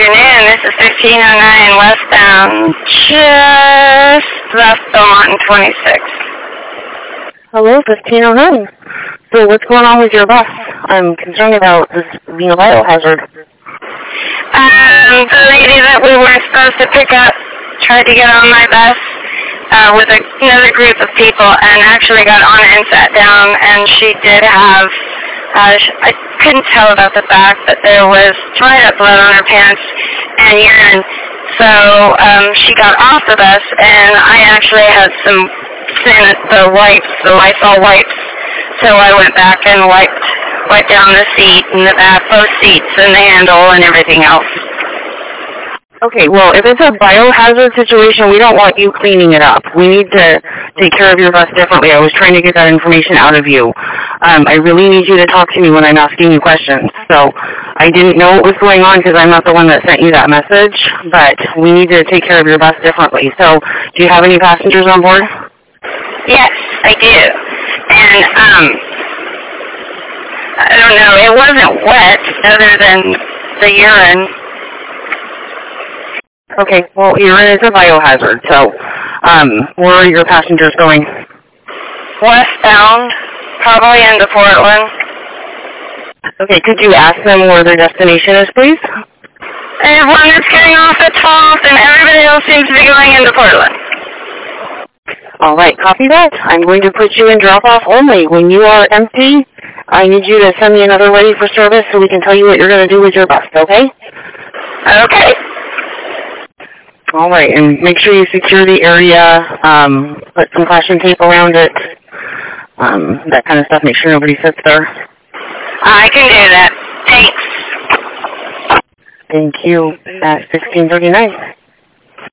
afternoon. This is 1509 westbound, just left Beaumont and 26. Hello, 1509. So what's going on with your bus? I'm concerned about this being a biohazard. The lady that we were supposed to pick up tried to get on my bus with another group of people and actually got on it and sat down, and she did have, I couldn't tell about the fact that there was dried up blood on her pants and urine. So she got off the bus, and I actually had some the wipes, the Lysol wipes. So I went back and wiped down the seat and the back, both seats and the handle and everything else. Okay, well, if it's a biohazard situation, we don't want you cleaning it up. We need to take care of your bus differently. I was trying to get that information out of you. I really need you to talk to me when I'm asking you questions. So I didn't know what was going on because I'm not the one that sent you that message, but we need to take care of your bus differently. So do you have any passengers on board? Yes, I do. And, I don't know, it wasn't wet other than the urine. Okay, well, urine is a biohazard, so where are your passengers going? Westbound, probably into Portland. Okay, could you ask them where their destination is, please? Everyone is getting off at 12th, and everybody else seems to be going into Portland. All right, copy that. I'm going to put you in drop-off only. When you are empty, I need you to send me another ready for service so we can tell you what you're going to do with your bus, okay? Okay. All right, and make sure you secure the area, put some caution tape around it, that kind of stuff. Make sure nobody sits there. I can do that. Thanks. Thank you. At 1639.